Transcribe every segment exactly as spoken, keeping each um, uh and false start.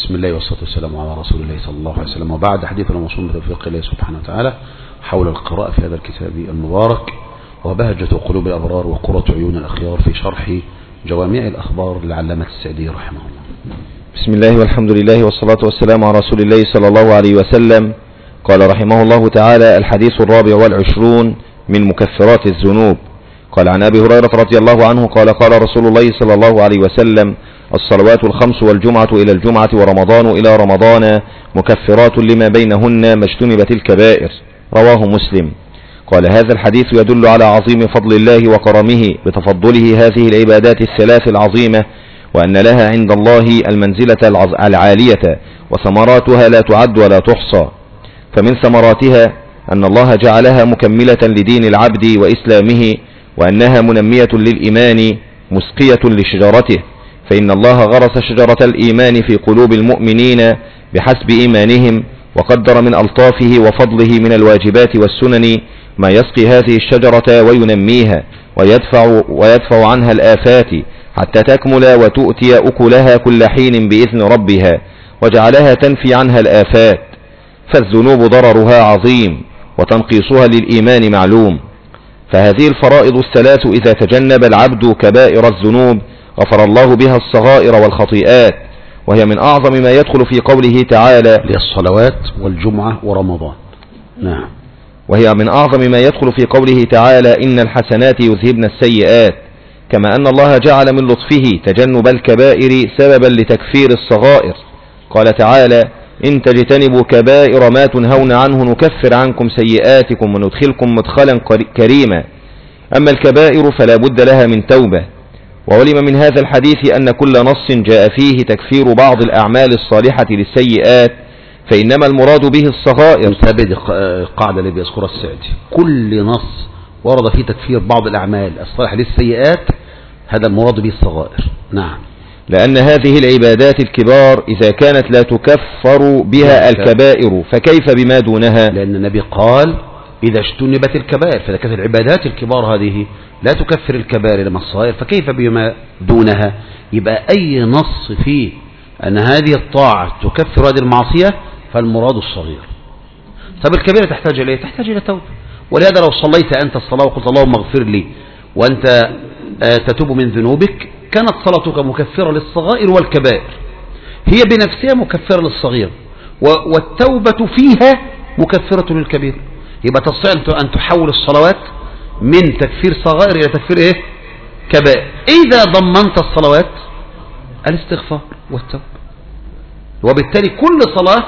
بسم الله والصلاة والسلام على رسول الله صلى الله عليه وسلم، وبعد حديثنا موصول بتوفيق الله سبحانه وتعالى حول القراءة في هذا الكتاب المبارك وبهجة قلوب الأبرار وقرة عيون الأخيار في شرح جوامع الأخبار للعلامة السعدي رحمه الله. بسم الله والحمد لله والصلاة والسلام على رسول الله صلى الله عليه وسلم. قال رحمه الله تعالى: الحديث الرابع والعشرون من مكفرات الذنوب. قال عن أبي هريرة رضي الله عنه قال: قال رسول الله صلى الله عليه وسلم: الصلوات الخمس والجمعة إلى الجمعة ورمضان إلى رمضان مكفرات لما بينهن ما اجتنبت الكبائر. رواه مسلم. قال: هذا الحديث يدل على عظيم فضل الله وكرمه بتفضله هذه العبادات الثلاث العظيمة، وأن لها عند الله المنزلة العالية، وثمراتها لا تعد ولا تحصى. فمن ثمراتها أن الله جعلها مكملة لدين العبد وإسلامه، وأنها منمية للإيمان مسقية لشجرته، فإن الله غرس شجرة الإيمان في قلوب المؤمنين بحسب إيمانهم، وقدر من ألطافه وفضله من الواجبات والسنن ما يسقي هذه الشجرة وينميها ويدفع, ويدفع عنها الآفات حتى تكمل وتؤتي أكلها كل حين بإذن ربها، وجعلها تنفي عنها الآفات. فالذنوب ضررها عظيم وتنقيصها للإيمان معلوم. فهذه الفرائض الثلاث إذا تجنب العبد كبائر الذنوب غفر الله بها الصغائر والخطيئات، وهي من أعظم ما يدخل في قوله تعالى: للصلوات والجمعة ورمضان. نعم. وهي من أعظم ما يدخل في قوله تعالى: إن الحسنات يذهبن السيئات. كما أن الله جعل من لطفه تجنب الكبائر سببا لتكفير الصغائر. قال تعالى: إن تجتنبوا كبائر ما تنهون عنه نكفر عنكم سيئاتكم وندخلكم مدخلا كريما. أما الكبائر فلا بد لها من توبة. وعلم من هذا الحديث أن كل نص جاء فيه تكفير بعض الأعمال الصالحة للسيئات فإنما المراد به الصغائر. تابد القاعدة اللي بيذكرها السعدي: كل نص ورد فيه تكفير بعض الأعمال الصالحة للسيئات هذا المراد به الصغائر. نعم. لأن هذه العبادات الكبار إذا كانت لا تكفر بها الكبائر فكيف بما دونها؟ لأن النبي قال: إذا اجتنبت الكبائر، فإذا كانت العبادات الكبار هذه لا تكفر الكبائر لما الصغائر فكيف بما دونها؟ يبقى أي نص فيه أن هذه الطاعة تكفر هذه المعصية فالمراد الصغير. طب الكبيرة تحتاج إليه؟ تحتاج إلى توبة. ولهذا لو صليت أنت الصلاة وقلت اللهم اغفر لي وأنت تتوب من ذنوبك كانت صلاتك مكفرة للصغائر والكبائر، هي بنفسها مكفرة للصغير، والتوبة فيها مكفرة للكبير. يبقى تستطيع أن تحول الصلوات من تكفير صغائر إلى تكفير إيه؟ كبائر، إذا ضمنت الصلوات الاستغفار والتوبة. وبالتالي كل صلاة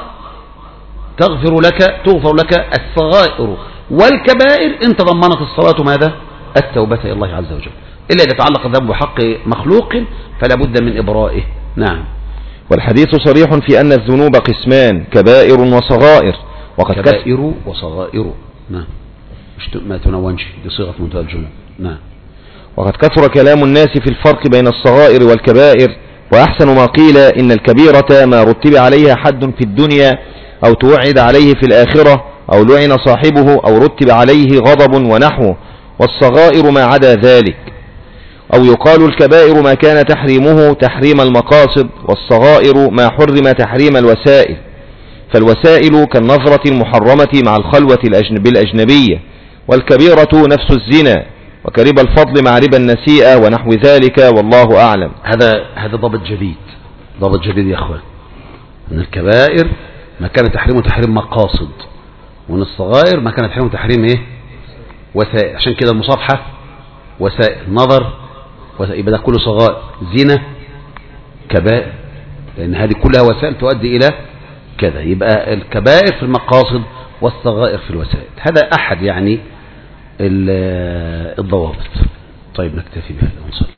تغفر لك تغفر لك الصغائر والكبائر إن تضمنت الصلاة ماذا؟ التوبة إلى الله عز وجل. إلا إذا تعلق الذنب بحق مخلوق فلا بد من إبرائه. نعم. والحديث صريح في أن الذنوب قسمان: كبائر وصغائر. وقد كبائر وصغائر. نعم. مش ما تنونش، دي صيغة منتهى الجملة. نعم. وقد كثر كلام الناس في الفرق بين الصغائر والكبائر، وأحسن ما قيل إن الكبيرة ما رتب عليها حد في الدنيا أو توعد عليه في الآخرة أو لعن صاحبه أو رتب عليه غضب ونحوه، والصغائر ما عدا ذلك. أو يقال الكبائر ما كان تحريمه تحريم المقاصد، والصغائر ما حرم تحريم الوسائل. فالوسائل كالنظرة المحرمة مع الخلوة بالأجنبية، والكبيرة نفس الزنا، وكربا الفضل مع ربا النسيئة ونحو ذلك، والله أعلم. هذا هذا ضابط جديد، ضابط جديد يا أخوان، أن الكبائر ما كان تحريمه تحريم مقاصد، وأن الصغائر ما كان تحريمه تحريم إيه؟ وسائل. عشان كده المصافحة وسائل، نظر وسائل، يبقى ده كله صغائر. زنا كبائر، لأن هذه كلها وسائل تؤدي إلى كذا. يبقى الكبائر في المقاصد والصغائر في الوسائل. هذا أحد يعني الضوابط. طيب نكتفي بهذا ونصلي.